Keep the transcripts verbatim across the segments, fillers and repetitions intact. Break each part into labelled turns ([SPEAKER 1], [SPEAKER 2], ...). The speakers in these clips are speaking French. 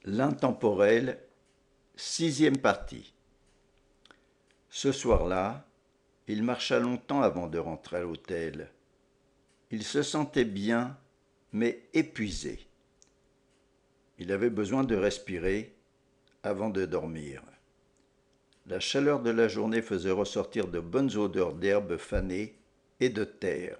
[SPEAKER 1] L'intemporel, sixième partie. Ce soir-là, il marcha longtemps avant de rentrer à l'hôtel. Il se sentait bien, mais épuisé. Il avait besoin de respirer avant de dormir. La chaleur de la journée faisait ressortir de bonnes odeurs d'herbes fanées et de terre.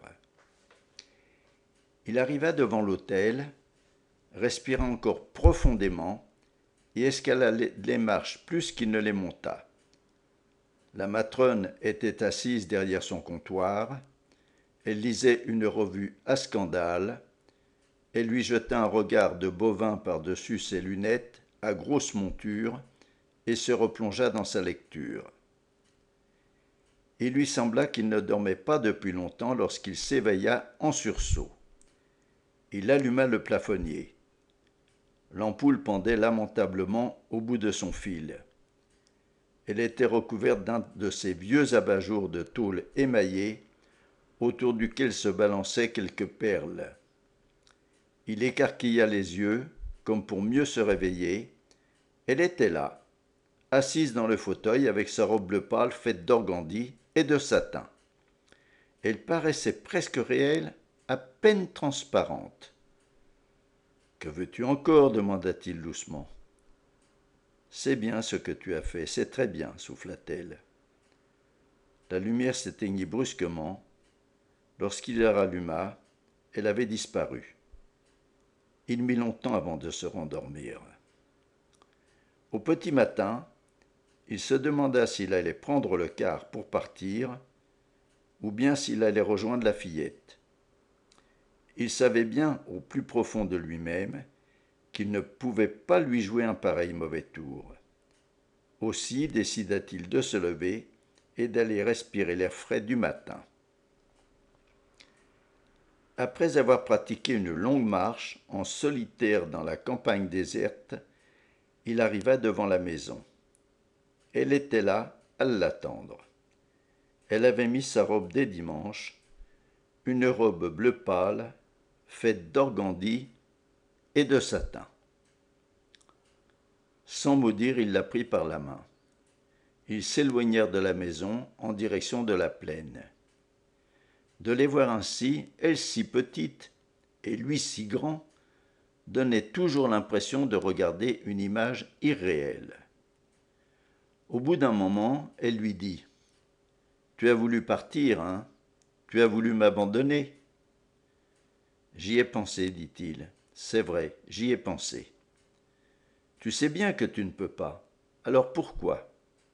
[SPEAKER 1] Il arriva devant l'hôtel, respira encore profondément et escala les marches plus qu'il ne les monta. La matrone était assise derrière son comptoir. Elle lisait une revue à scandale. Elle lui jeta un regard de bovin par-dessus ses lunettes à grosse monture et se replongea dans sa lecture. Il lui sembla qu'il ne dormait pas depuis longtemps lorsqu'il s'éveilla en sursaut. Il alluma le plafonnier. L'ampoule pendait lamentablement au bout de son fil. Elle était recouverte d'un de ces vieux abat-jours de tôle émaillée, autour duquel se balançaient quelques perles. Il écarquilla les yeux, comme pour mieux se réveiller. Elle était là, assise dans le fauteuil avec sa robe bleu pâle faite d'organdi et de satin. Elle paraissait presque réelle, à peine transparente. « Que veux-tu encore » demanda-t-il doucement. « C'est bien ce que tu as fait, c'est très bien, souffla-t-elle. La lumière s'éteignit brusquement. Lorsqu'il la ralluma, elle avait disparu. Il mit longtemps avant de se rendormir. Au petit matin, il se demanda s'il allait prendre le car pour partir ou bien s'il allait rejoindre la fillette. Il savait bien, au plus profond de lui-même, qu'il ne pouvait pas lui jouer un pareil mauvais tour. Aussi décida-t-il de se lever et d'aller respirer l'air frais du matin. Après avoir pratiqué une longue marche en solitaire dans la campagne déserte, il arriva devant la maison. Elle était là à l'attendre. Elle avait mis sa robe des dimanches, une robe bleu pâle, faite d'organdi et de satin. Sans mot dire, il la prit par la main. Ils s'éloignèrent de la maison en direction de la plaine. De les voir ainsi, elle si petite et lui si grand, donnait toujours l'impression de regarder une image irréelle. Au bout d'un moment, elle lui dit « Tu as voulu partir, hein? Tu as voulu m'abandonner ?» « J'y ai pensé, dit-il. C'est vrai, j'y ai pensé. »« Tu sais bien que tu ne peux pas. Alors pourquoi? Pourquoi ?» ?»«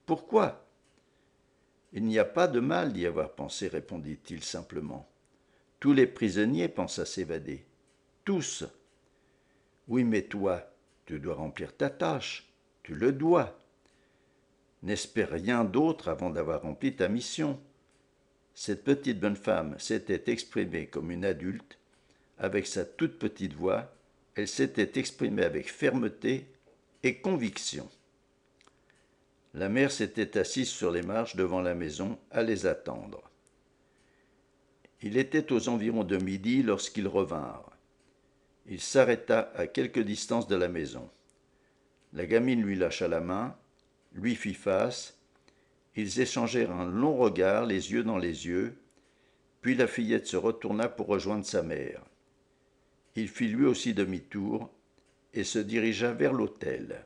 [SPEAKER 1] Il n'y a pas de mal d'y avoir pensé, répondit-il simplement. Tous les prisonniers pensent à s'évader. Tous. Oui, mais toi, tu dois remplir ta tâche. Tu le dois. N'espère rien d'autre avant d'avoir rempli ta mission. Cette petite bonne femme s'était exprimée comme une adulte. Avec sa toute petite voix, elle s'était exprimée avec fermeté et conviction. La mère s'était assise sur les marches devant la maison à les attendre. Il était aux environs de midi lorsqu'ils revinrent. Il s'arrêta à quelque distance de la maison. La gamine lui lâcha la main, lui fit face. Ils échangèrent un long regard, les yeux dans les yeux, puis la fillette se retourna pour rejoindre sa mère. Il fit lui aussi demi-tour et se dirigea vers l'hôtel.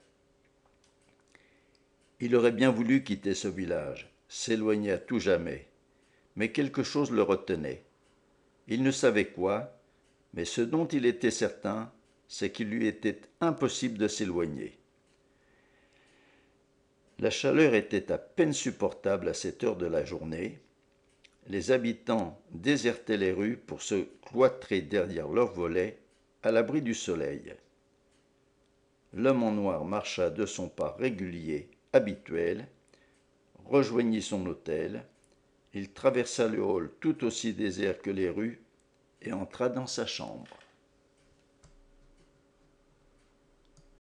[SPEAKER 1] Il aurait bien voulu quitter ce village, s'éloigner à tout jamais, mais quelque chose le retenait. Il ne savait quoi, mais ce dont il était certain, c'est qu'il lui était impossible de s'éloigner. La chaleur était à peine supportable à cette heure de la journée. Les habitants désertaient les rues pour se cloîtrer derrière leurs volets, à l'abri du soleil. L'homme en noir marcha de son pas régulier, habituel, rejoignit son hôtel. Il traversa le hall tout aussi désert que les rues et entra dans sa chambre.